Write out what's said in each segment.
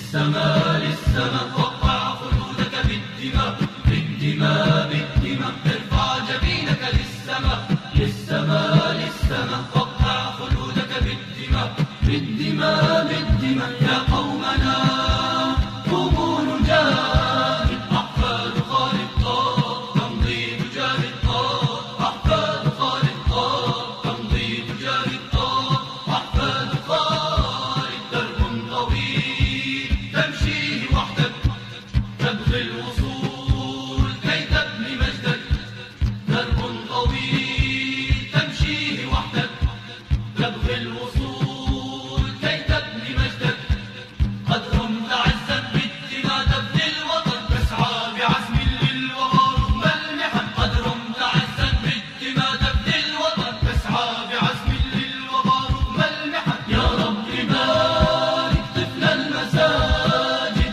للسماء للسماء وقع خدودك بالدماء بالدماء بالدماء ارفع جبينك للسماء للسماء للسماء وقع خدودك بالدماء بالدماء بالدماء يا قومنا قوموا نجاهد أحفاد خالد طه تمضي تجاهد طه أحفاد خالد طه تمضي تجاهد طه أحفاد خالد درب طويل تمشيه وحدك تبغي الوصول كي تبني مجدك درب طويل تمشيه وحدك تبغي الوصول كي تبني مجدك قد رمت عزا بالدماء تبني الوطن تسعى بعزم للوغى رغم المحن قد رمت عزا بالدماء تبني الوطن تسعى بعزم للوغى رغم المحن يا رب بارك طفل المساجد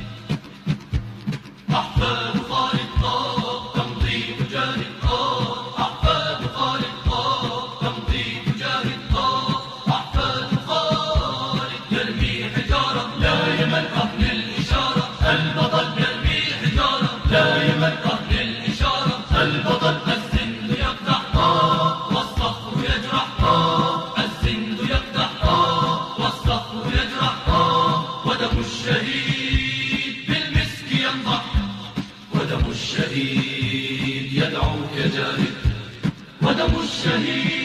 أحفاد خالد طه تمضي تجاهد طه أحفاد خالد طه تمضي تجاهد طه أحفاد خالد يرمي حجارة لا يمل أهل الإشارة البطل يرمي حجارة لا يمل أهل الإشارة البطل الزند يقدح طه والصخر يجرح طه الزند يقدح طه والصخر يجرح طه ودم الشهيد بالمسك ينضح ودم الشهيد يدعوك جاهد ودم الشهيد